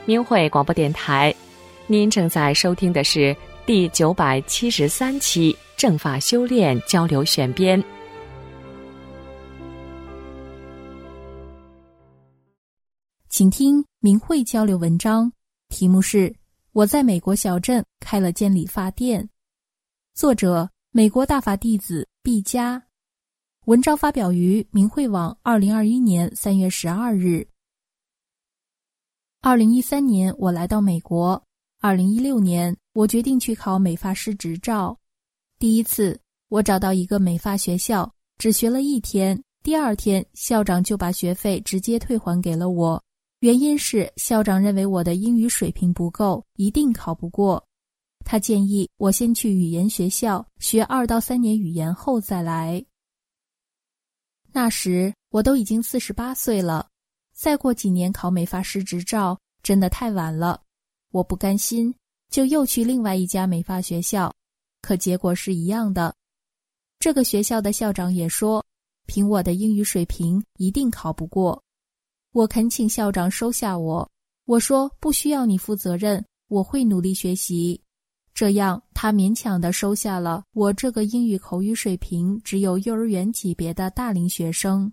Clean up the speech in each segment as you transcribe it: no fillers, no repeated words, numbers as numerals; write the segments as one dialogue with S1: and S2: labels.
S1: 明慧广播电台，您正在收听的是第973期正法修炼交流选编。
S2: 请听明慧交流文章，题目是我在美国小镇开了间理发店，作者美国大法弟子毕加，文章发表于明慧网2021年3月12日。2013年我来到美国，2016年我决定去考美发师执照。第一次我找到一个美发学校，只学了1天，第2天校长就把学费直接退还给了我，原因是校长认为我的英语水平不够，一定考不过。他建议我先去语言学校学2到3年语言后再来。那时我都已经48岁了，再过几年考美发师执照真的太晚了。我不甘心，就又去另外一家美发学校，可结果是一样的。这个学校的校长也说，凭我的英语水平一定考不过。我恳请校长收下我，我说不需要你负责任，我会努力学习。这样他勉强地收下了我这个英语口语水平只有幼儿园级别的大龄学生。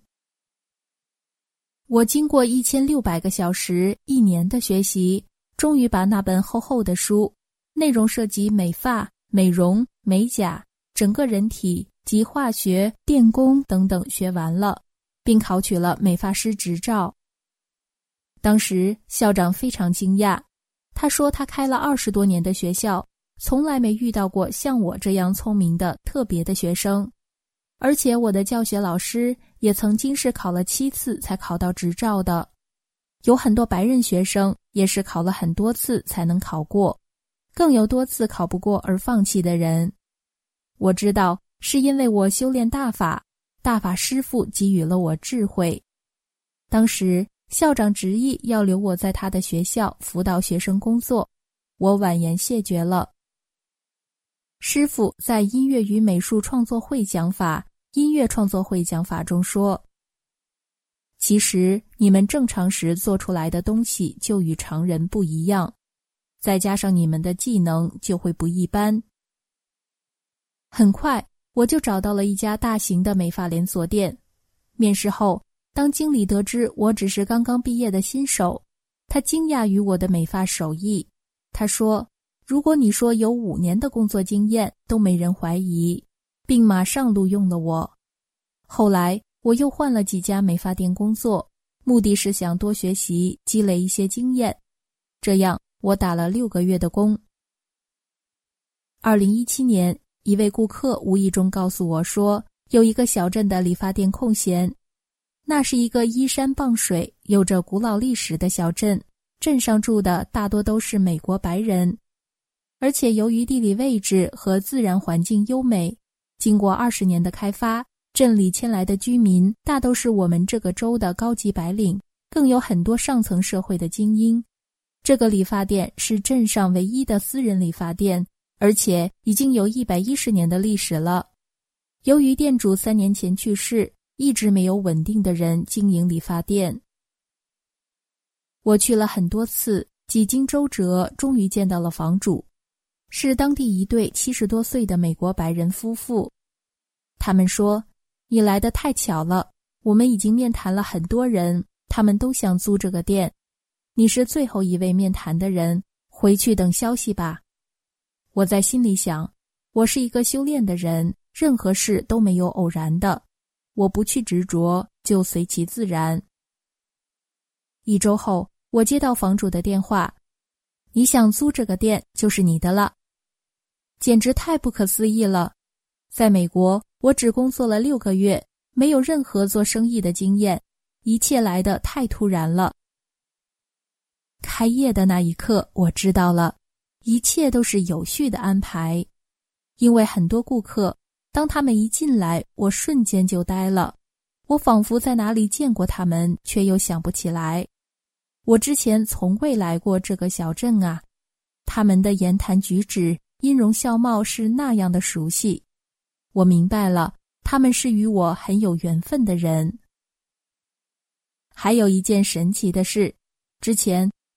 S2: 我经过1600个小时1年的学习，终于把那本厚厚的书，内容涉及美发、美容、美甲、整个人体及化学、电工等等学完了，并考取了美发师执照。当时校长非常惊讶，他说他开了20多年的学校，从来没遇到过像我这样聪明的特别的学生，而且我的教学老师也曾经是考了7次才考到执照的，有很多白人学生也是考了很多次才能考过，更有多次考不过而放弃的人。我知道是因为我修炼大法，大法师父给予了我智慧。当时校长执意要留我在他的学校辅导学生工作，我婉言谢绝了。师父在音乐与美术创作会讲法、音乐创作会讲法中说，其实你们正常时做出来的东西就与常人不一样，再加上你们的技能就会不一般。很快我就找到了一家大型的美发连锁店，面试后当经理得知我只是刚刚毕业的新手，他惊讶于我的美发手艺。他说，如果你说有5年的工作经验都没人怀疑，并马上录用了我。后来我又换了几家美发店工作，目的是想多学习，积累一些经验。这样我打了6个月的工。2017年，一位顾客无意中告诉我说，有一个小镇的理发店空闲。那是一个依山傍水、有着古老历史的小镇，镇上住的大多都是美国白人，而且由于地理位置和自然环境优美，经过20年的开发，镇里迁来的居民大都是我们这个州的高级白领，更有很多上层社会的精英。这个理发店是镇上唯一的私人理发店，而且已经有110年的历史了。由于店主3年前去世，一直没有稳定的人经营理发店。我去了很多次，几经周折，终于见到了房主，是当地一对70多岁的美国白人夫妇。他们说，你来得太巧了，我们已经面谈了很多人，他们都想租这个店，你是最后一位面谈的人，回去等消息吧。我在心里想，我是一个修炼的人，任何事都没有偶然的，我不去执着，就随其自然。1周后，我接到房主的电话，你想租这个店就是你的了。简直太不可思议了。在美国，我只工作了6个月，没有任何做生意的经验，一切来得太突然了。开业的那一刻，我知道了，一切都是有序的安排。因为很多顾客，当他们一进来，我瞬间就呆了，我仿佛在哪里见过他们，却又想不起来。我之前从未来过这个小镇啊，他们的言谈举止、音容笑貌是那样的熟悉。我明白了，他们是与我很有缘分的人。还有一件神奇的事，之前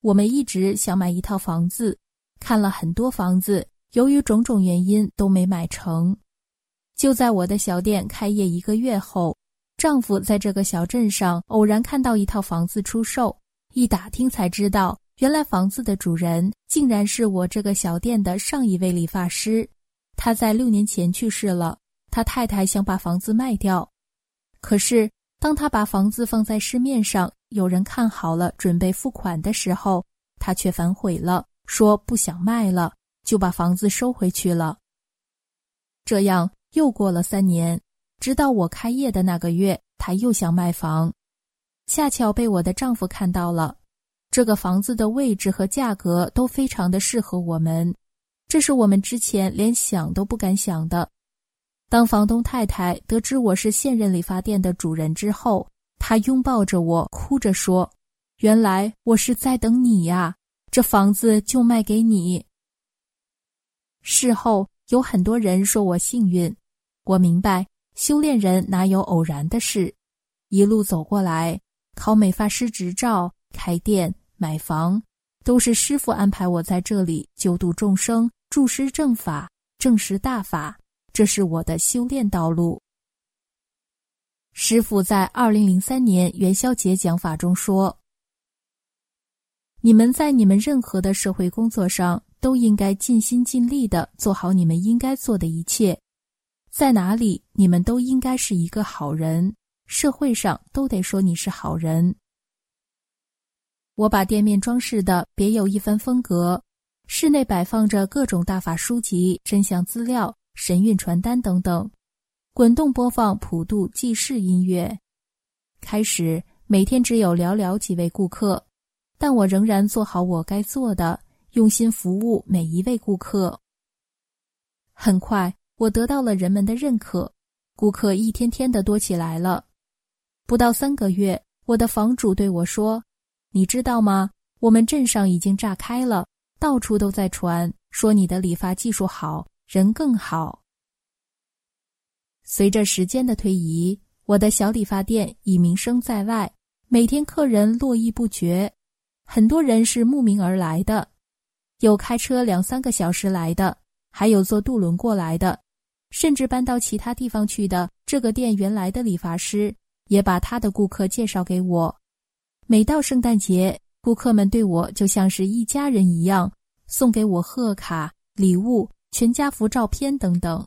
S2: 我们一直想买一套房子，看了很多房子，由于种种原因都没买成。就在我的小店开业1个月后，丈夫在这个小镇上偶然看到一套房子出售，一打听才知道，原来房子的主人竟然是我这个小店的上一位理发师。他在6年前去世了，他太太想把房子卖掉。可是当他把房子放在市面上，有人看好了准备付款的时候，他却反悔了，说不想卖了，就把房子收回去了。这样又过了3年，直到我开业的那个月，他又想卖房，恰巧被我的丈夫看到了。这个房子的位置和价格都非常的适合我们，这是我们之前连想都不敢想的。当房东太太得知我是现任理发店的主人之后，她拥抱着我，哭着说：“原来我是在等你呀，这房子就卖给你。”事后有很多人说我幸运，我明白修炼人哪有偶然的事，一路走过来，考美发师执照、开店、买房，都是师父安排我在这里救度众生、助施正法、证实大法，这是我的修炼道路。师父在2003年元宵节讲法中说：“你们在你们任何的社会工作上，都应该尽心尽力地做好你们应该做的一切。在哪里，你们都应该是一个好人，社会上都得说你是好人。”我把店面装饰的别有一番风格，室内摆放着各种大法书籍、真相资料、神韵传单等等，滚动播放普度济世音乐。开始每天只有寥寥几位顾客，但我仍然做好我该做的，用心服务每一位顾客。很快我得到了人们的认可，顾客一天天的多起来了。不到3个月，我的房主对我说：“你知道吗？我们镇上已经炸开了，到处都在传，说你的理发技术好，人更好。”随着时间的推移，我的小理发店已名声在外，每天客人络绎不绝，很多人是慕名而来的，有开车2-3个小时来的，还有坐渡轮过来的，甚至搬到其他地方去的这个店原来的理发师也把他的顾客介绍给我。每到圣诞节，顾客们对我就像是一家人一样，送给我贺卡、礼物、全家福照片等等。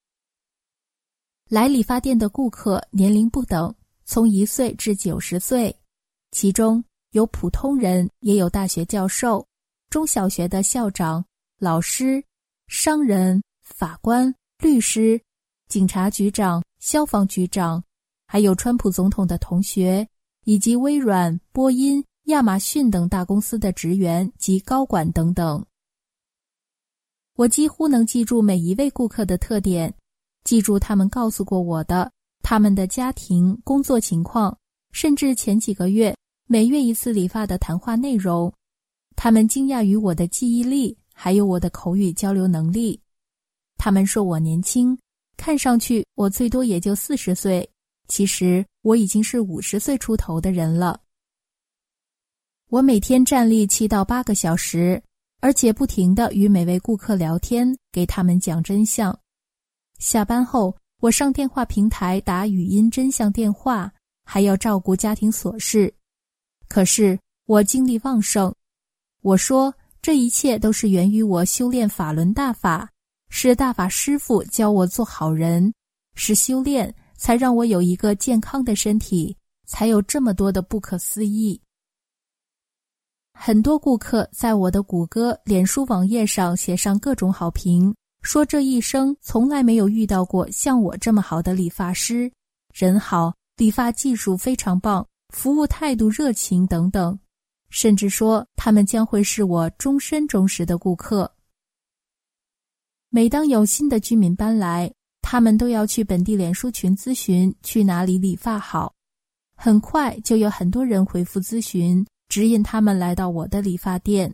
S2: 来理发店的顾客年龄不等，从1岁至90岁，其中有普通人，也有大学教授、中小学的校长、老师、商人、法官、律师、警察局长、消防局长，还有川普总统的同学，以及微软、波音、亚马逊等大公司的职员及高管等等。我几乎能记住每一位顾客的特点，记住他们告诉过我的，他们的家庭、工作情况，甚至前几个月每月1次理发的谈话内容。他们惊讶于我的记忆力，还有我的口语交流能力。他们说我年轻，看上去我最多也就40岁，其实我已经是50岁出头的人了。我每天站立7到8个小时，而且不停地与每位顾客聊天，给他们讲真相。下班后，我上电话平台打语音真相电话，还要照顾家庭琐事。可是我精力旺盛。我说，这一切都是源于我修炼法轮大法，是大法师父教我做好人，是修炼才让我有一个健康的身体，才有这么多的不可思议。很多顾客在我的谷歌、脸书网页上写上各种好评，说这一生从来没有遇到过像我这么好的理发师，人好，理发技术非常棒，服务态度热情等等，甚至说他们将会是我终身忠实的顾客。每当有新的居民搬来，他们都要去本地脸书群咨询去哪里理发好，很快就有很多人回复咨询，指引他们来到我的理发店。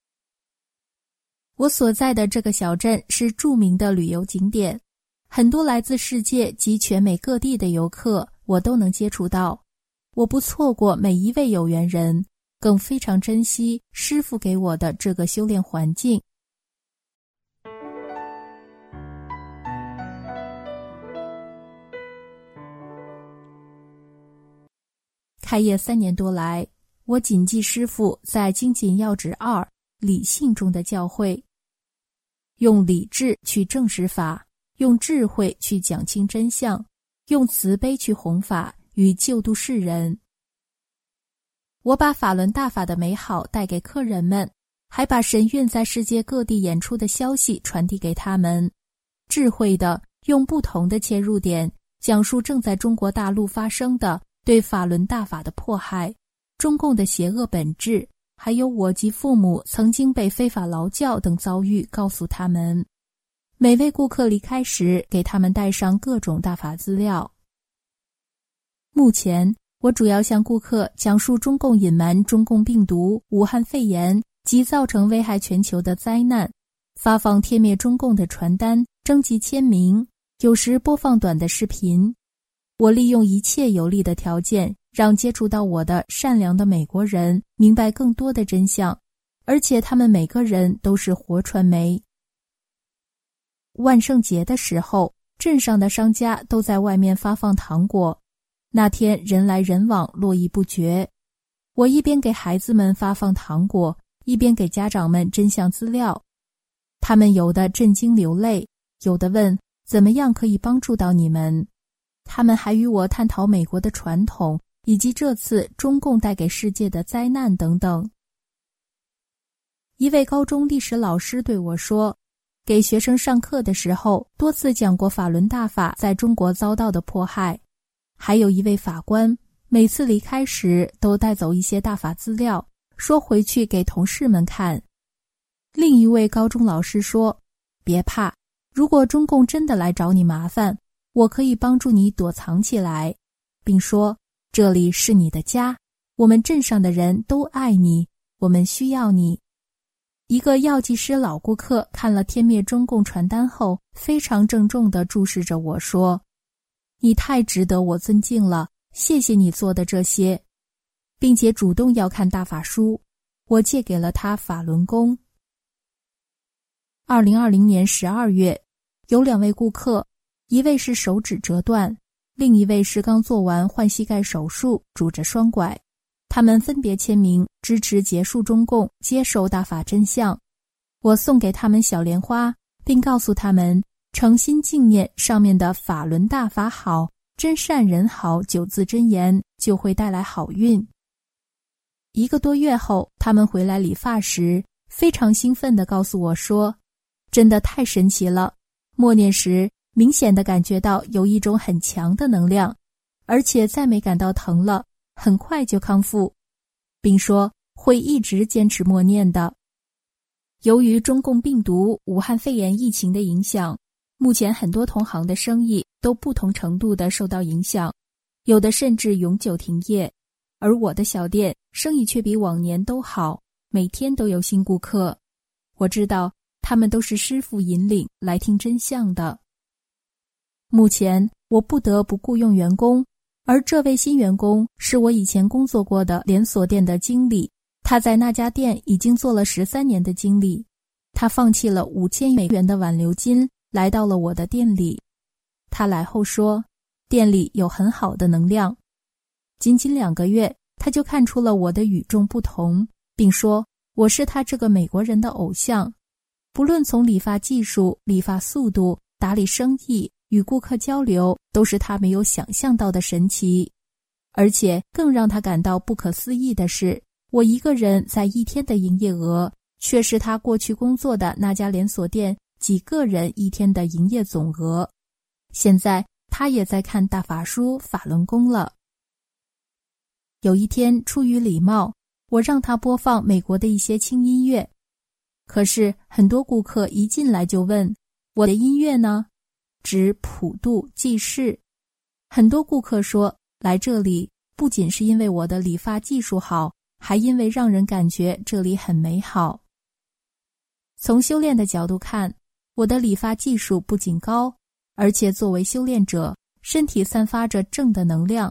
S2: 我所在的这个小镇是著名的旅游景点，很多来自世界及全美各地的游客我都能接触到。我不错过每一位有缘人， 更非常珍惜师父给我的这个修炼环境。开业3年多来，我谨记师父在精进要旨2理性中的教诲，用理智去证实法，用智慧去讲清真相，用慈悲去弘法与救度世人。我把法轮大法的美好带给客人们，还把神韵在世界各地演出的消息传递给他们，智慧的用不同的切入点讲述正在中国大陆发生的对法轮大法的迫害，中共的邪恶本质，还有我及父母曾经被非法劳教等遭遇告诉他们。每位顾客离开时给他们带上各种大法资料。目前我主要向顾客讲述中共隐瞒中共病毒、武汉肺炎及造成危害全球的灾难，发放贴灭中共的传单，征集签名，有时播放短的视频。我利用一切有利的条件，让接触到我的善良的美国人明白更多的真相，而且他们每个人都是活传媒。万圣节的时候，镇上的商家都在外面发放糖果，那天人来人往，络绎不绝。我一边给孩子们发放糖果，一边给家长们真相资料。他们有的震惊流泪，有的问怎么样可以帮助到你们。他们还与我探讨美国的传统，以及这次中共带给世界的灾难等等。一位高中历史老师对我说，给学生上课的时候多次讲过法轮大法在中国遭到的迫害。还有一位法官，每次离开时都带走一些大法资料，说回去给同事们看。另一位高中老师说，别怕，如果中共真的来找你麻烦，我可以帮助你躲藏起来，并说这里是你的家，我们镇上的人都爱你，我们需要你。一个药剂师老顾客看了天灭中共传单后，非常郑重地注视着我说，你太值得我尊敬了，谢谢你做的这些，并且主动要看大法书，我借给了他法轮功。2020年12月，有2位顾客，一位是手指折断，另一位是刚做完换膝盖手术，拄着双拐。他们分别签名支持结束中共，接受大法真相。我送给他们小莲花，并告诉他们诚心敬念上面的法轮大法好，真善人好9字真言，就会带来好运。1个多月后，他们回来理发时，非常兴奋地告诉我说，真的太神奇了，默念时明显地感觉到有一种很强的能量，而且再没感到疼了，很快就康复，并说会一直坚持默念的。由于中共病毒、武汉肺炎疫情的影响，目前很多同行的生意都不同程度地受到影响，有的甚至永久停业，而我的小店生意却比往年都好，每天都有新顾客。我知道他们都是师父引领来听真相的。目前我不得不雇佣员工，而这位新员工是我以前工作过的连锁店的经理，他在那家店已经做了13年的经理。他放弃了$5000的挽留金，来到了我的店里。他来后说，店里有很好的能量。仅仅2个月，他就看出了我的与众不同，并说我是他这个美国人的偶像。不论从理发技术、理发速度、打理生意、与顾客交流，都是他没有想象到的神奇。而且更让他感到不可思议的是，我一个人在1天的营业额，却是他过去工作的那家连锁店几个人1天的营业总额。现在他也在看大法书法轮功了。有一天出于礼貌，我让他播放美国的一些轻音乐，可是很多顾客一进来就问，我的音乐呢？指普渡济世。很多顾客说，来这里不仅是因为我的理发技术好，还因为让人感觉这里很美好。从修炼的角度看，我的理发技术不仅高，而且作为修炼者，身体散发着正的能量，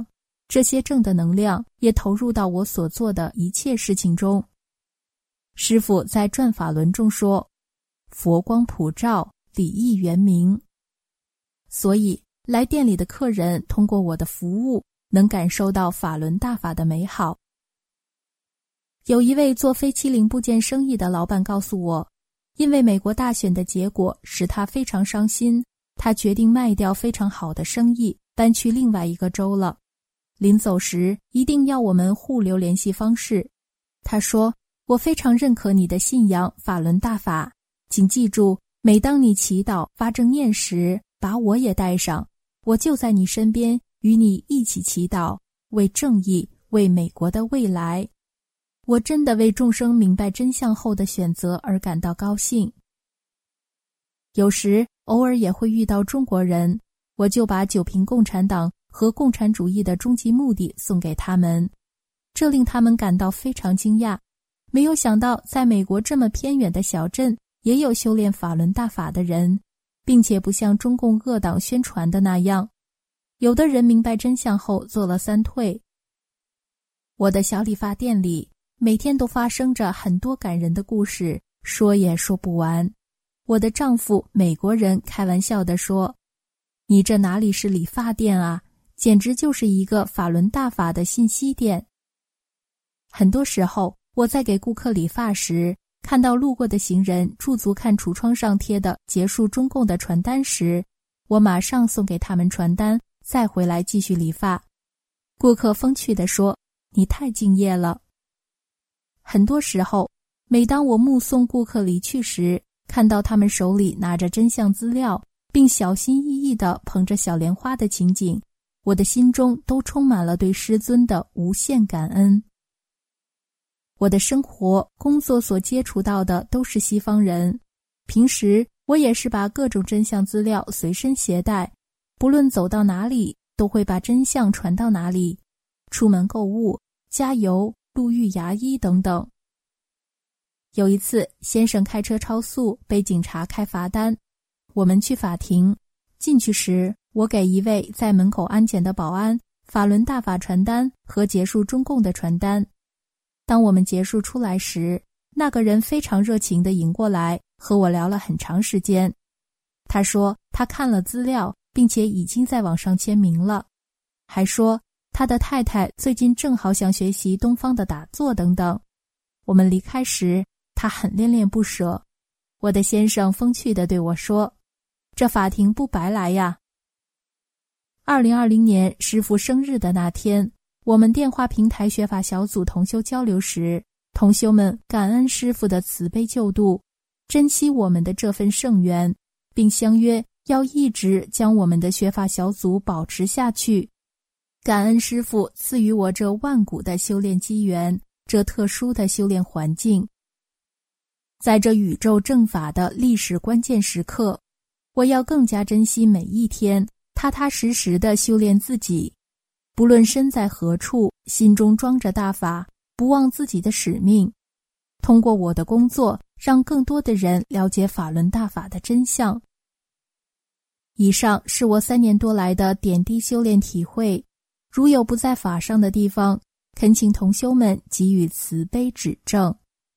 S2: 这些正的能量也投入到我所做的一切事情中。师父在转法轮中说，佛光普照，礼义圆明。所以来店里的客人通过我的服务，能感受到法轮大法的美好。有一位做非欺凌部件生意的老板告诉我，因为美国大选的结果使他非常伤心，他决定卖掉非常好的生意，搬去另外一个州了。临走时一定要我们互留联系方式。他说，我非常认可你的信仰法轮大法，请记住，每当你祈祷发正念时，把我也带上，我就在你身边，与你一起祈祷，为正义，为美国的未来。我真的为众生明白真相后的选择而感到高兴。有时偶尔也会遇到中国人，我就把九评共产党和共产主义的终极目的送给他们，这令他们感到非常惊讶，没有想到在美国这么偏远的小镇也有修炼法轮大法的人，并且不像中共恶党宣传的那样，有的人明白真相后做了3退。我的小理发店里每天都发生着很多感人的故事，说也说不完。我的丈夫美国人开玩笑地说，你这哪里是理发店啊，简直就是一个法轮大法的信息店。很多时候我在给顾客理发时，看到路过的行人驻足看橱窗上贴的结束中共的传单时，我马上送给他们传单，再回来继续理发。顾客风趣地说，你太敬业了。很多时候，每当我目送顾客离去时，看到他们手里拿着真相资料，并小心翼翼地捧着小莲花的情景，我的心中都充满了对师尊的无限感恩。我的生活、工作所接触到的都是西方人，平时我也是把各种真相资料随身携带，不论走到哪里，都会把真相传到哪里，出门购物、加油、路遇牙医等等。有一次，先生开车超速，被警察开罚单。我们去法庭，进去时，我给一位在门口安检的保安法轮大法传单和结束中共的传单。当我们结束出来时，那个人非常热情地迎过来，和我聊了很长时间。他说他看了资料，并且已经在网上签名了，还说他的太太最近正好想学习东方的打坐等等。我们离开时，他很恋恋不舍。我的先生风趣地对我说，这法庭不白来呀。2020年师父生日的那天，我们电话平台学法小组同修交流时，同修们感恩师父的慈悲救度，珍惜我们的这份圣缘，并相约要一直将我们的学法小组保持下去。感恩师父赐予我这万古的修炼机缘，这特殊的修炼环境。在这宇宙正法的历史关键时刻，我要更加珍惜每一天，踏踏实实地修炼自己。不论身在何处，心中装着大法，不忘自己的使命。通过我的工作，让更多的人了解法轮大法的真相。以上是我3年多来的点滴修炼体会，如有不在法上的地方，恳请同修们给予慈悲指正。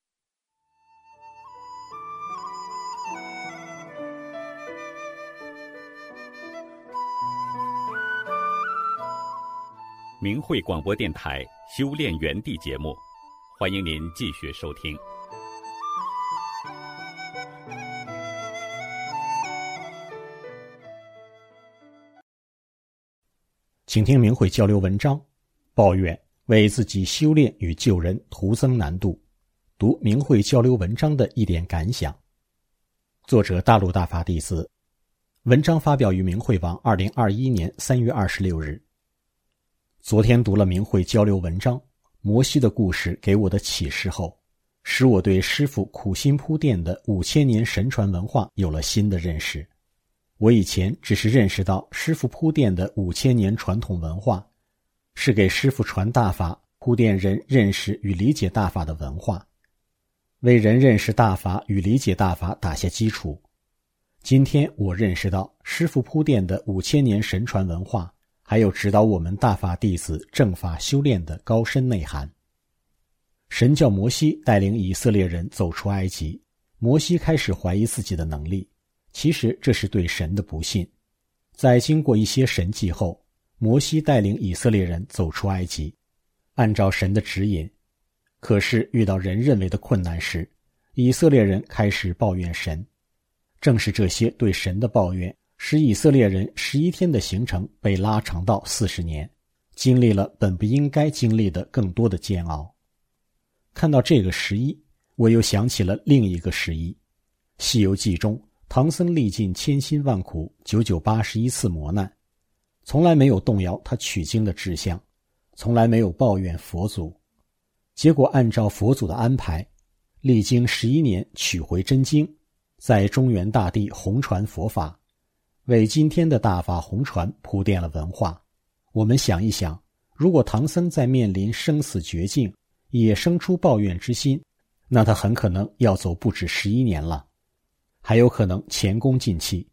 S3: 明慧广播电台修炼园地节目，欢迎您继续收听。
S4: 请听明慧交流文章，抱怨为自己修炼与救人徒增难度，读明慧交流文章的一点感想。作者大陆大法弟子，文章发表于明慧网2021年3月26日。昨天读了明慧交流文章，摩西的故事给我的启示后，使我对师父苦心铺垫的5000年神传文化有了新的认识。我以前只是认识到师父铺垫的5000年传统文化，是给师父传大法，铺垫人认识与理解大法的文化，为人认识大法与理解大法打下基础。今天我认识到师父铺垫的5000年神传文化， 还有指导我们大法弟子正法修炼的高深内涵。神叫摩西带领以色列人走出埃及，摩西开始怀疑自己的能力，其实这是对神的不信。在经过一些神迹后，摩西带领以色列人走出埃及，按照神的指引。可是遇到人认为的困难时，以色列人开始抱怨神。正是这些对神的抱怨，使以色列人11天的行程被拉长到40年，经历了本不应该经历的更多的煎熬。看到这个11，我又想起了另一个11。西游记中，唐僧历尽千辛万苦，981次磨难，从来没有动摇他取经的志向，从来没有抱怨佛祖。结果按照佛祖的安排，历经11年取回真经，在中原大地弘传佛法，为今天的大法弘传铺垫了文化。我们想一想，如果唐僧在面临生死绝境也生出抱怨之心，那他很可能要走不止11年了，还有可能前功尽弃。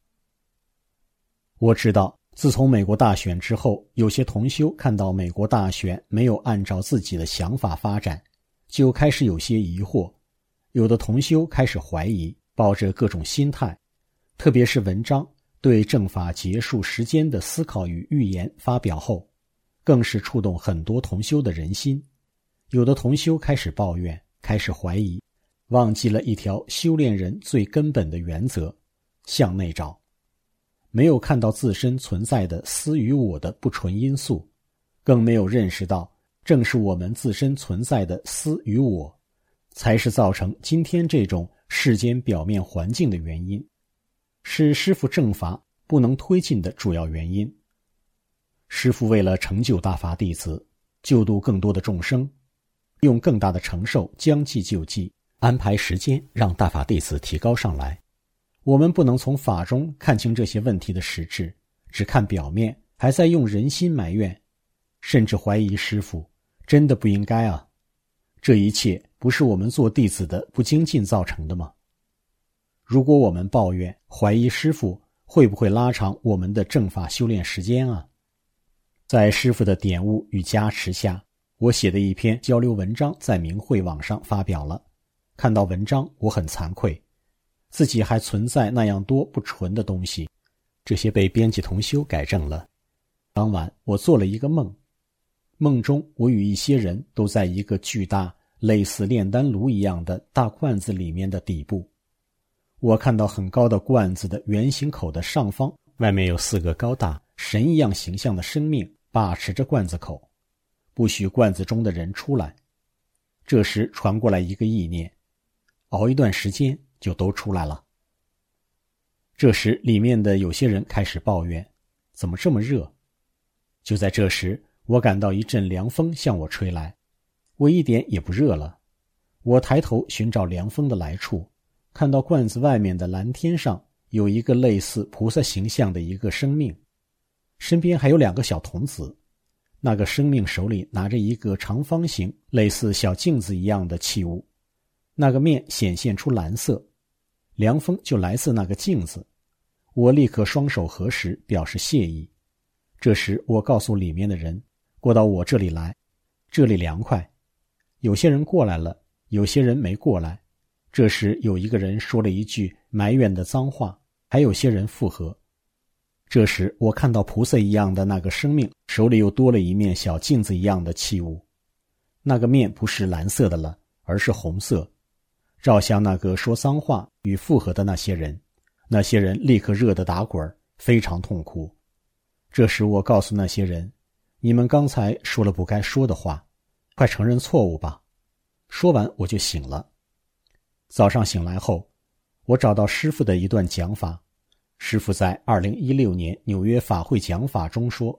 S4: 我知道自从美国大选之后，有些同修看到美国大选没有按照自己的想法发展，就开始有些疑惑，有的同修开始怀疑，抱着各种心态，特别是文章对正法结束时间的思考与预言发表后，更是触动很多同修的人心。有的同修开始抱怨，开始怀疑，忘记了一条修炼人最根本的原则：向内找。没有看到自身存在的私与我的不纯因素，更没有认识到正是我们自身存在的私与我，才是造成今天这种世间表面环境的原因，是师父正法不能推进的主要原因。师父为了成就大法弟子，救度更多的众生，用更大的承受将计就计，安排时间让大法弟子提高上来。我们不能从法中看清这些问题的实质，只看表面，还在用人心埋怨，甚至怀疑师父，真的不应该啊！这一切不是我们做弟子的不精进造成的吗？如果我们抱怨、怀疑师父，会不会拉长我们的正法修炼时间啊？在师父的点悟与加持下，我写的一篇交流文章在明慧网上发表了。看到文章，我很惭愧，自己还存在那样多不纯的东西，这些被编辑同修改正了。当晚我做了一个梦，梦中我与一些人都在一个巨大类似炼丹炉一样的大罐子里面的底部。我看到很高的罐子的圆形口的上方，外面有4个高大神一样形象的生命把持着罐子口，不许罐子中的人出来。这时传过来一个意念，熬一段时间就都出来了。这时里面的有些人开始抱怨，怎么这么热？就在这时，我感到一阵凉风向我吹来，我一点也不热了。我抬头寻找凉风的来处，看到罐子外面的蓝天上有一个类似菩萨形象的一个生命，身边还有2个小童子。那个生命手里拿着一个长方形类似小镜子一样的器物，那个面显现出蓝色，凉风就来自那个镜子。我立刻双手合十表示谢意。这时我告诉里面的人，过到我这里来，这里凉快。有些人过来了，有些人没过来。这时有一个人说了一句埋怨的脏话，还有些人附和。这时我看到菩萨一样的那个生命手里又多了一面小镜子一样的器物，那个面不是蓝色的了，而是红色，照向那个说脏话与附和的那些人。那些人立刻热得打滚，非常痛苦。这时我告诉那些人，你们刚才说了不该说的话，快承认错误吧。说完我就醒了。早上醒来后，我找到师父的一段讲法。师父在2016年纽约法会讲法中说，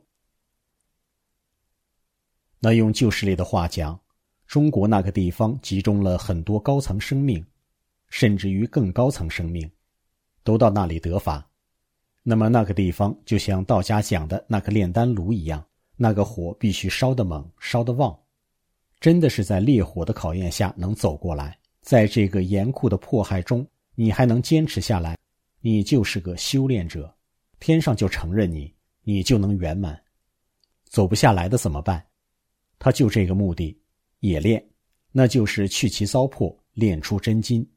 S4: 那用旧时里的话讲，中国那个地方集中了很多高层生命，甚至于更高层生命，都到那里得法。那么那个地方就像道家讲的那个炼丹炉一样，那个火必须烧得猛，烧得旺，真的是在烈火的考验下能走过来，在这个严酷的迫害中，你还能坚持下来，你就是个修炼者，天上就承认你，你就能圆满， 走不下来的怎么办？他就这个目的，也练，那就是去其糟粕，练出真金。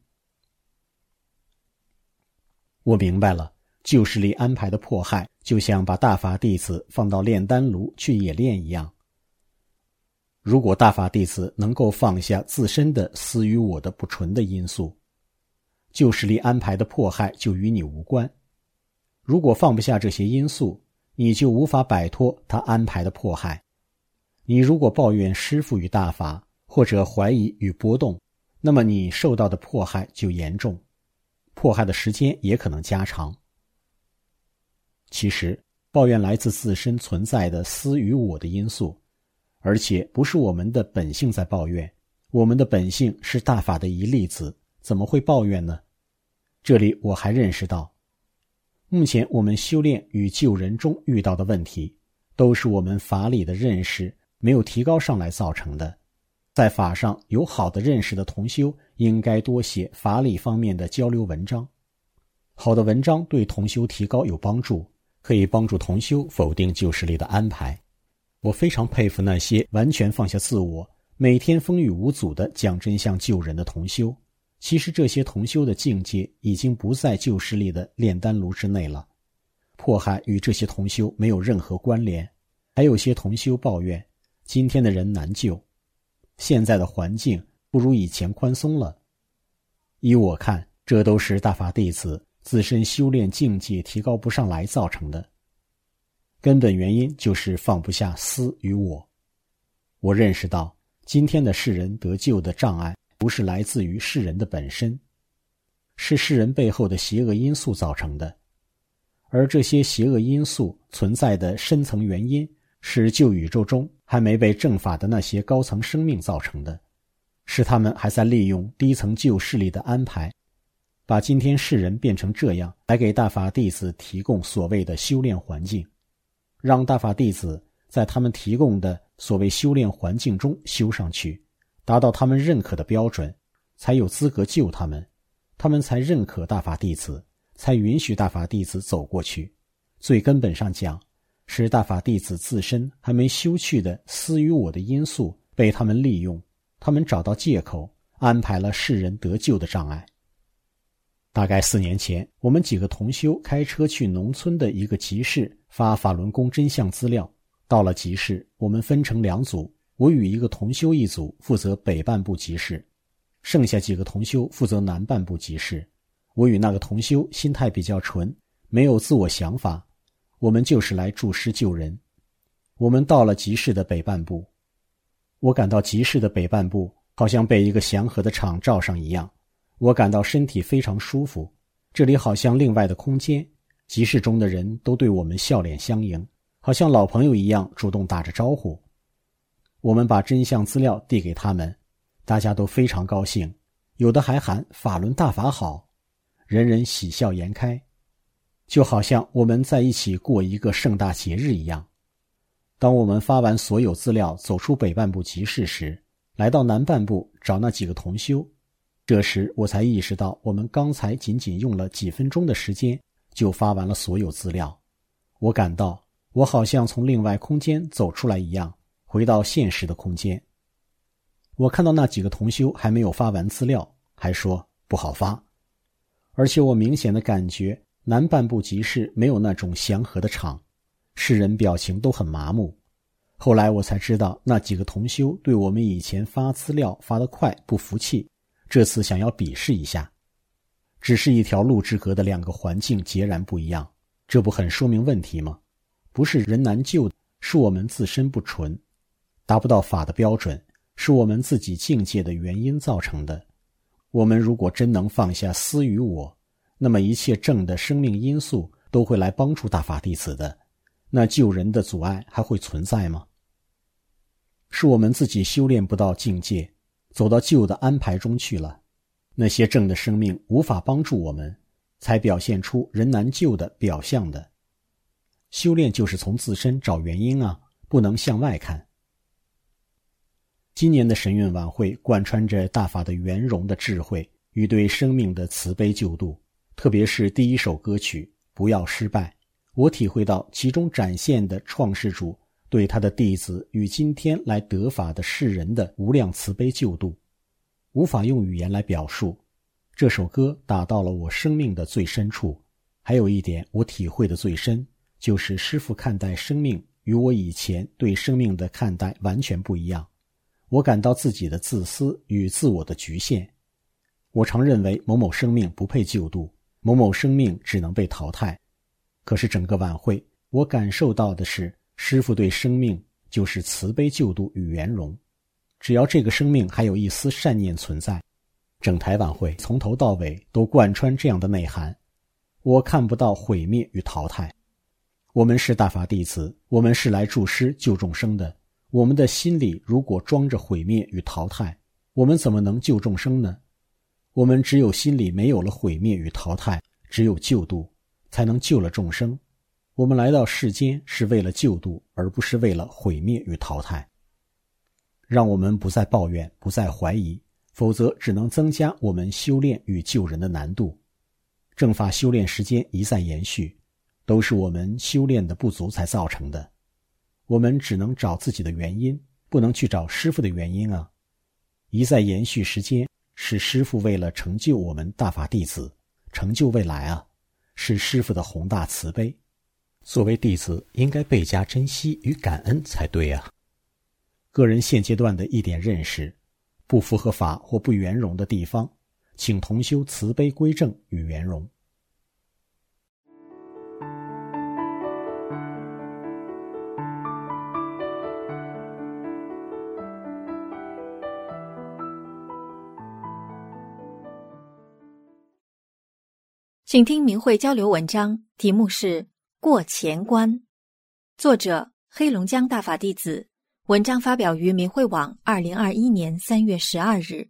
S4: 我明白了，旧势力安排的迫害，就像把大法弟子放到炼丹炉去冶炼一样。如果大法弟子能够放下自身的私与我的不纯的因素，旧势力安排的迫害就与你无关。如果放不下这些因素，你就无法摆脱他安排的迫害。你如果抱怨师父与大法，或者怀疑与波动，那么你受到的迫害就严重，迫害的时间也可能加长。其实，抱怨来自自身存在的私与我的因素，而且不是我们的本性在抱怨，我们的本性是大法的一粒子，怎么会抱怨呢？这里我还认识到，目前我们修炼与救人中遇到的问题，都是我们法理的认识没有提高上来造成的。在法上有好的认识的同修，应该多写法理方面的交流文章。好的文章对同修提高有帮助，可以帮助同修否定旧势力的安排。我非常佩服那些完全放下自我，每天风雨无阻地讲真相救人的同修。其实这些同修的境界已经不在旧势力的炼丹炉之内了，迫害与这些同修没有任何关联。还有些同修抱怨，今天的人难救，现在的环境不如以前宽松了。依我看，这都是大法弟子自身修炼境界提高不上来造成的。根本原因就是放不下私与我。我认识到，今天的世人得救的障碍，不是来自于世人的本身，是世人背后的邪恶因素造成的。而这些邪恶因素存在的深层原因，是旧宇宙中还没被正法的那些高层生命造成的，是他们还在利用低层旧势力的安排，把今天世人变成这样，来给大法弟子提供所谓的修炼环境，让大法弟子在他们提供的所谓修炼环境中修上去，达到他们认可的标准，才有资格救他们，他们才认可大法弟子，才允许大法弟子走过去。最根本上讲，是大法弟子自身还没修去的私与我的因素被他们利用，他们找到借口，安排了世人得救的障碍。大概4年前，我们几个同修开车去农村的一个集市发法轮功真相资料。到了集市，我们分成2组，我与一个同修一组负责北半部集市，剩下几个同修负责南半部集市。我与那个同修心态比较纯，没有自我想法，我们就是来助师救人。我们到了集市的北半部，我感到集市的北半部好像被一个祥和的场罩上一样，我感到身体非常舒服，这里好像另外的空间，集市中的人都对我们笑脸相迎，好像老朋友一样主动打着招呼。我们把真相资料递给他们，大家都非常高兴，有的还喊法轮大法好，人人喜笑颜开，就好像我们在一起过一个盛大节日一样。当我们发完所有资料走出北半部集市时，来到南半部找那几个同修，这时我才意识到我们刚才仅仅用了几分钟的时间就发完了所有资料。我感到我好像从另外空间走出来一样，回到现实的空间。我看到那几个同修还没有发完资料，还说不好发，而且我明显的感觉南半部集市没有那种祥和的场，世人表情都很麻木。后来我才知道，那几个同修对我们以前发资料发得快不服气，这次想要比试一下。只是一条路之隔的2个环境截然不一样，这不很说明问题吗？不是人难救，是我们自身不纯，达不到法的标准，是我们自己境界的原因造成的。我们如果真能放下私与我，那么一切正的生命因素都会来帮助大法弟子的，那救人的阻碍还会存在吗？是我们自己修炼不到境界，走到旧的安排中去了，那些正的生命无法帮助我们，才表现出人难救的表象的。修炼就是从自身找原因啊，不能向外看。今年的神韵晚会贯穿着大法的圆融的智慧与对生命的慈悲救度，特别是第1首歌曲《不要失败》，我体会到其中展现的创世主对他的弟子与今天来得法的世人的无量慈悲救度，无法用语言来表述。这首歌打到了我生命的最深处。还有一点我体会的最深，就是师父看待生命与我以前对生命的看待完全不一样。我感到自己的自私与自我的局限。我常认为某某生命不配救度，某某生命只能被淘汰。可是整个晚会，我感受到的是师父对生命就是慈悲救度与圆融。只要这个生命还有一丝善念存在，整台晚会从头到尾都贯穿这样的内涵。我看不到毁灭与淘汰。我们是大法弟子，我们是来助师救众生的。我们的心里如果装着毁灭与淘汰，我们怎么能救众生呢？我们只有心里没有了毁灭与淘汰，只有救度，才能救了众生。我们来到世间是为了救度，而不是为了毁灭与淘汰。让我们不再抱怨，不再怀疑，否则只能增加我们修炼与救人的难度。正法修炼时间一再延续，都是我们修炼的不足才造成的。我们只能找自己的原因，不能去找师父的原因啊。一再延续时间，是师父为了成就我们大法弟子，成就未来啊，是师父的宏大慈悲。作为弟子，应该倍加珍惜与感恩才对啊。个人现阶段的一点认识，不符合法或不圆融的地方，请同修慈悲归正与圆融。
S2: 请听明慧交流文章，题目是《过前关》，作者黑龙江大法弟子，文章发表于明慧网2021年3月12日。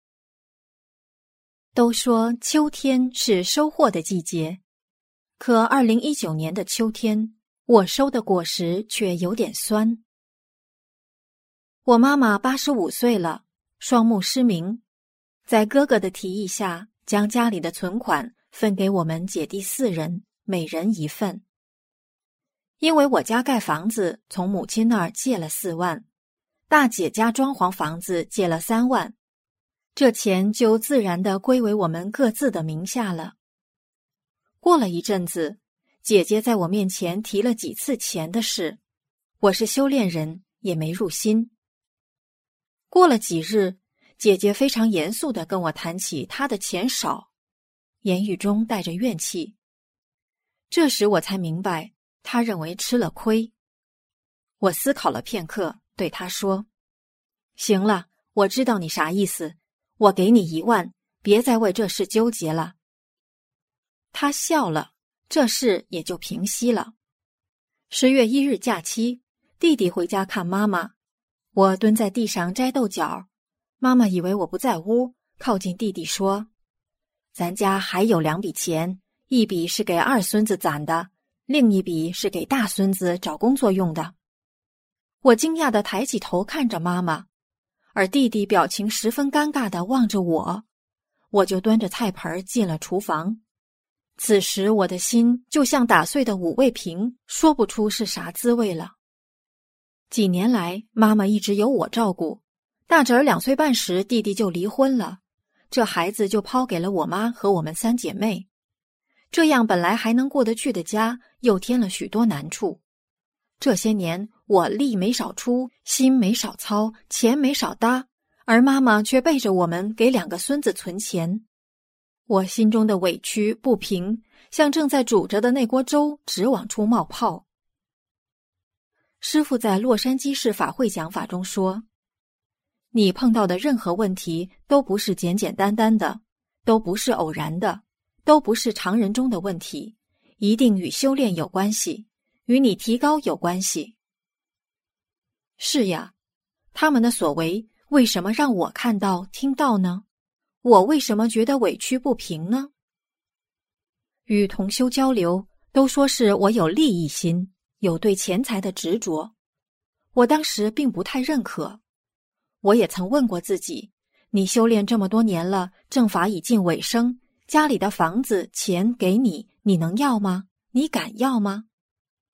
S2: 都说秋天是收获的季节，可2019年的秋天，我收的果实却有点酸。我妈妈85岁了，双目失明，在哥哥的提议下，将家里的存款分给我们姐弟4人，每人1份。因为我家盖房子从母亲那儿借了4万，大姐家装潢房子借了3万，这钱就自然地归为我们各自的名下了。过了一阵子，姐姐在我面前提了几次钱的事，我是修炼人，也没入心。过了几日，姐姐非常严肃地跟我谈起她的钱少，言语中带着怨气。这时我才明白，她认为吃了亏。我思考了片刻，对她说：行了，我知道你啥意思，我给你1万，别再为这事纠结了。她笑了，这事也就平息了。10月1日假期，弟弟回家看妈妈，我蹲在地上摘豆角，妈妈以为我不在屋，靠近弟弟说：咱家还有2笔钱，一笔是给2孙子攒的，另一笔是给大孙子找工作用的。我惊讶地抬起头看着妈妈，而弟弟表情十分尴尬地望着我，我就端着菜盆进了厨房。此时我的心就像打碎的五味瓶，说不出是啥滋味了。几年来，妈妈一直由我照顾，大侄儿2岁半时，弟弟就离婚了，这孩子就抛给了我妈和我们3姐妹。这样本来还能过得去的家，又添了许多难处。这些年，我力没少出，心没少操，钱没少搭，而妈妈却背着我们给2个孙子存钱。我心中的委屈不平，像正在煮着的那锅粥，直往出冒泡。师父在洛杉矶市法会讲法中说，你碰到的任何问题都不是简简单单的，都不是偶然的，都不是常人中的问题，一定与修炼有关系，与你提高有关系。是呀，他们的所为为什么让我看到听到呢？我为什么觉得委屈不平呢？与同修交流，都说是我有利益心，有对钱财的执着。我当时并不太认可。我也曾问过自己，你修炼这么多年了，正法已近尾声，家里的房子钱给你，你能要吗？你敢要吗？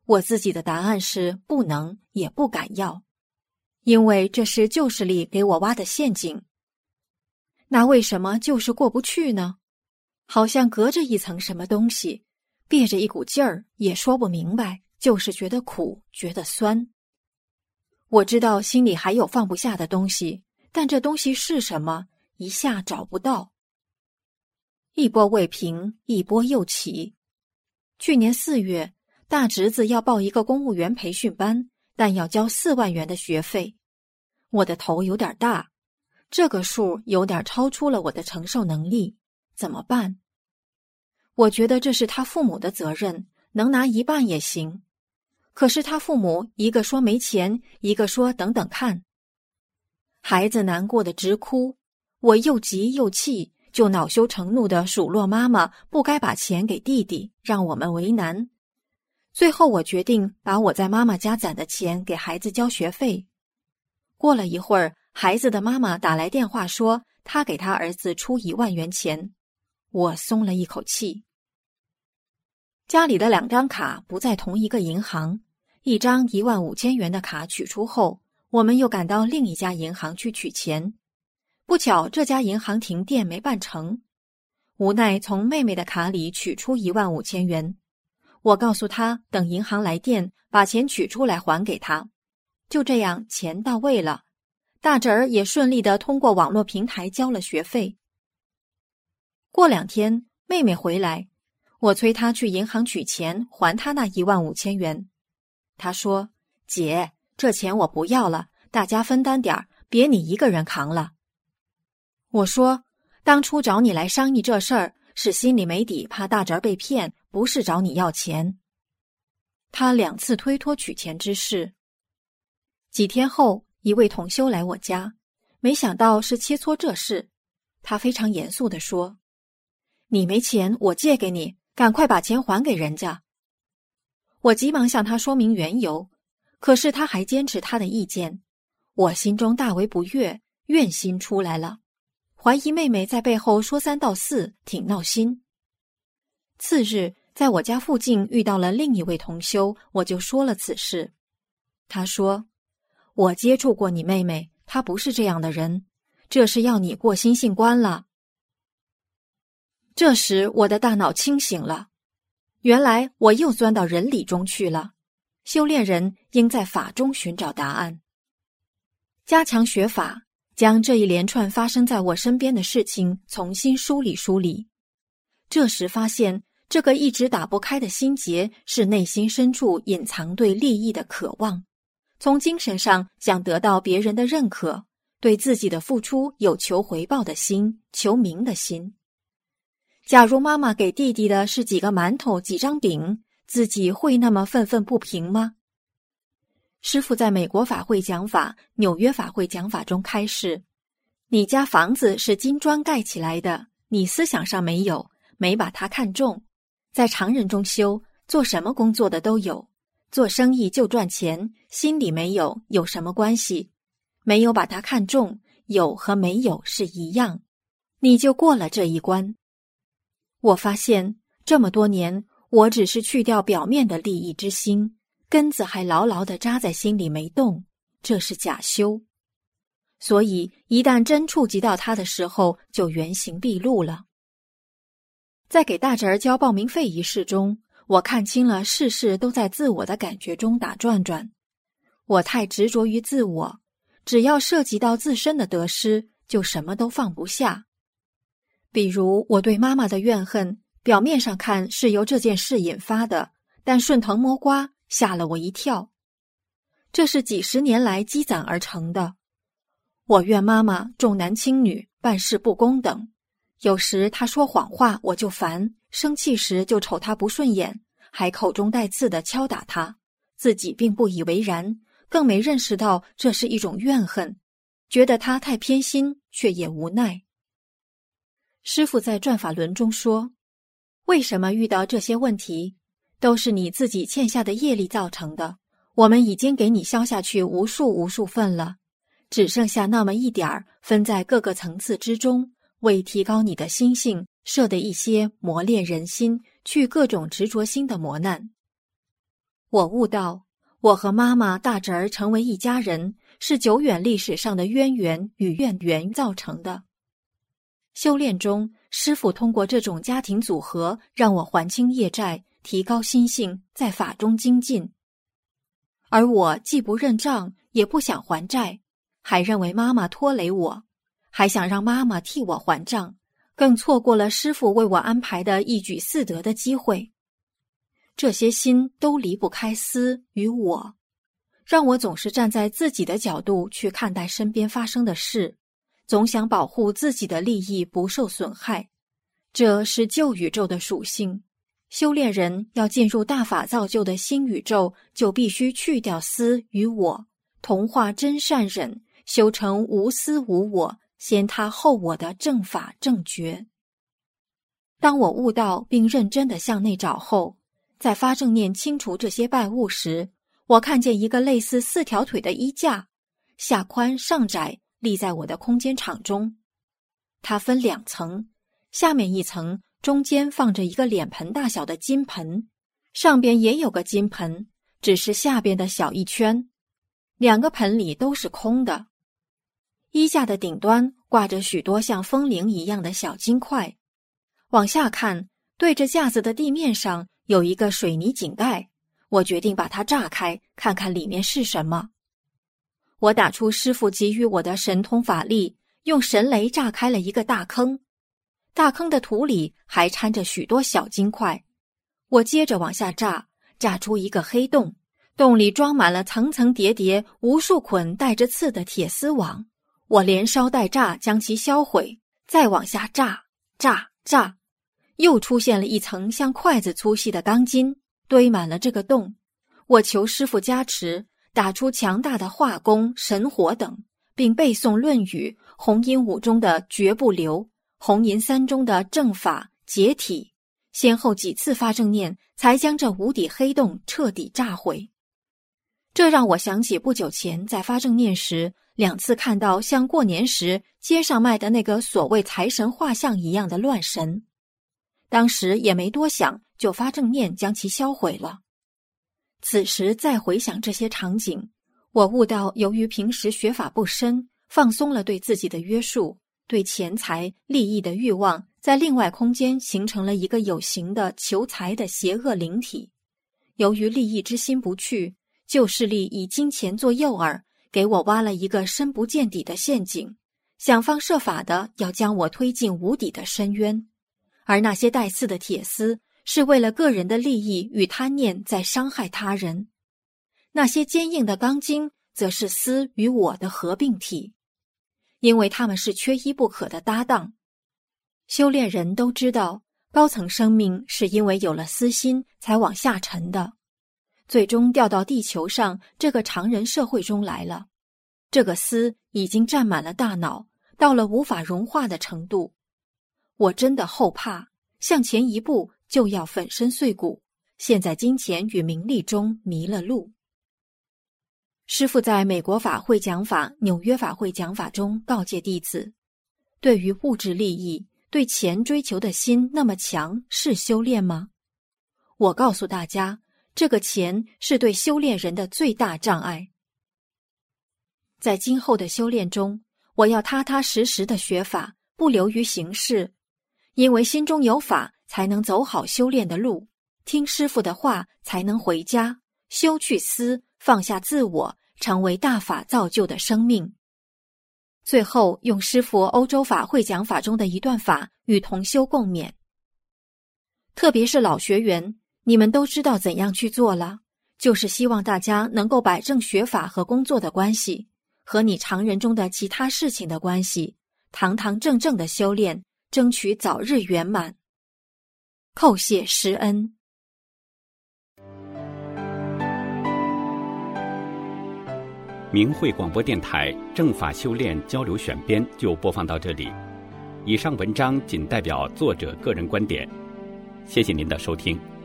S5: 我自己的答案是不能也不敢要，因为这是旧势力给我挖的陷阱。那为什么就是过不去呢？好像隔着一层什么东西，憋着一股劲儿，也说不明白，就是觉得苦，觉得酸。我知道心里还有放不下的东西，但这东西是什么，一下找不到。一波未平，一波又起。去年4月，大侄子要报一个公务员培训班，但要交4万元的学费。我的头有点大，这个数有点超出了我的承受能力，怎么办？我觉得这是他父母的责任，能拿1半也行。可是他父母一个说没钱，一个说等等看。孩子难过的直哭，我又急又气，就恼羞成怒地数落妈妈不该把钱给弟弟，让我们为难。最后我决定把我在妈妈家攒的钱给孩子交学费。过了一会儿，孩子的妈妈打来电话说，她给她儿子出1万元钱。我松了一口气。家里的2张卡不在同一个银行，一张15000元的卡取出后，我们又赶到另一家银行去取钱。不巧这家银行停电没办成，无奈从妹妹的卡里取出15000元。我告诉她等银行来电把钱取出来还给她。就这样钱到位了，大侄儿也顺利地通过网络平台交了学费。过2天妹妹回来，我催她去银行取钱还她那15000元。她说，姐，这钱我不要了，大家分担点儿，别你一个人扛了。我说，当初找你来商议这事儿，是心里没底，怕大侄儿被骗，不是找你要钱。他2次推脱取钱之事。几天后，一位同修来我家，没想到是切磋这事。他非常严肃地说，你没钱，我借给你，赶快把钱还给人家。我急忙向他说明缘由，可是他还坚持他的意见。我心中大为不悦，怨心出来了，怀疑妹妹在背后说3道4，挺闹心。次日，在我家附近遇到了另一位同修，我就说了此事。他说，我接触过你妹妹，她不是这样的人，这是要你过心性关了。这时我的大脑清醒了，原来我又钻到人理中去了。修炼人应在法中寻找答案，加强学法，将这一连串发生在我身边的事情重新梳理梳理。这时发现，这个一直打不开的心结是内心深处隐藏对利益的渴望，从精神上想得到别人的认可，对自己的付出有求回报的心，求名的心。假如妈妈给弟弟的是几个馒头几张饼，自己会那么愤愤不平吗？师父在美国法会讲法、纽约法会讲法中开示，你家房子是金砖盖起来的，你思想上没有，没把它看重。在常人中修，做什么工作的都有，做生意就赚钱，心里没有，有什么关系？没有把它看重，有和没有是一样，你就过了这一关。我发现这么多年，我只是去掉表面的利益之心，根子还牢牢地扎在心里没动，这是假修。所以一旦真触及到它的时候，就原形毕露了。在给大侄儿交报名费一事中，我看清了事事都在自我的感觉中打转转。我太执着于自我，只要涉及到自身的得失，就什么都放不下。比如我对妈妈的怨恨，表面上看是由这件事引发的，但顺藤摸瓜，吓了我一跳。这是几十年来积攒而成的。我怨妈妈重男轻女，办事不公等。有时她说谎话我就烦，生气时就瞅她不顺眼，还口中带刺地敲打她，自己并不以为然，更没认识到这是一种怨恨，觉得她太偏心，却也无奈。师父在转法轮中说，为什么遇到这些问题，都是你自己欠下的业力造成的，我们已经给你消下去无数份了，只剩下那么一点儿分在各个层次之中，为提高你的心性设的一些磨练人心、去各种执着心的磨难。 我悟到，我和妈妈大侄儿成为一家人，是久远历史上的渊源与怨缘造成的。修炼中，师父通过这种家庭组合，让我还清业债，提高心性，在法中精进。而我既不认账，也不想还债，还认为妈妈拖累我，还想让妈妈替我还账，更错过了师父为我安排的一举四得的机会。这些心都离不开私与我，让我总是站在自己的角度去看待身边发生的事，总想保护自己的利益不受损害。这是旧宇宙的属性。修炼人要进入大法造就的新宇宙，就必须去掉私与我，同化真善忍，修成无私无我，先他后我的正法正觉。当我悟道并认真地向内找后，在发正念清除这些败物时，我看见一个类似4条腿的衣架，下宽上窄，立在我的空间场中。它分2层，下面一层中间放着一个脸盆大小的金盆，上边也有个金盆，只是下边的小一圈，2个盆里都是空的。衣架的顶端挂着许多像风铃一样的小金块，往下看，对着架子的地面上有一个水泥井盖，我决定把它炸开，看看里面是什么。我打出师父给予我的神通法力，用神雷炸开了一个大坑，大坑的土里还掺着许多小金块。我接着往下炸，炸出一个黑洞，洞里装满了层层叠叠无数捆带着刺的铁丝网。我连烧带炸将其销毁，再往下炸，又出现了一层像筷子粗细的钢筋，堆满了这个洞。我求师父加持，打出强大的化功、神火等，并背诵《论语》红阴5中的绝不留，红阴3中的正法解体，先后几次发正念，才将这无底黑洞彻底炸毁。这让我想起不久前在发正念时2次看到像过年时街上卖的那个所谓财神画像一样的乱神，当时也没多想，就发正念将其销毁了。此时再回想这些场景，我悟到由于平时学法不深，放松了对自己的约束，对钱财利益的欲望在另外空间形成了一个有形的求财的邪恶灵体。由于利益之心不去，旧势力以金钱做诱饵，给我挖了一个深不见底的陷阱，想方设法的要将我推进无底的深渊。而那些带刺的铁丝是为了个人的利益与贪念在伤害他人，那些坚硬的钢筋则是私与我的合并体，因为他们是缺一不可的搭档。修炼人都知道，高层生命是因为有了私心才往下沉的，最终掉到地球上这个常人社会中来了。这个私已经占满了大脑，到了无法融化的程度。我真的后怕，向前一步就要粉身碎骨，陷在金钱与名利中迷了路。师父在美国法会讲法、纽约法会讲法中告诫弟子，对于物质利益、对钱追求的心那么强，是修炼吗？我告诉大家，这个钱是对修炼人的最大障碍。在今后的修炼中，我要踏踏实实的学法，不流于形式，因为心中有法，才能走好修炼的路，听师父的话才能回家，修去私，放下自我，成为大法造就的生命。最后用师父欧洲法会讲法中的一段法与同修共勉。特别是老学员，你们都知道怎样去做了，就是希望大家能够摆正学法和工作的关系，和你常人中的其他事情的关系，堂堂正正的修炼，争取早日圆满。叩谢师恩。
S3: 明慧广播电台正法修炼交流选编就播放到这里，以上文章仅代表作者个人观点，谢谢您的收听。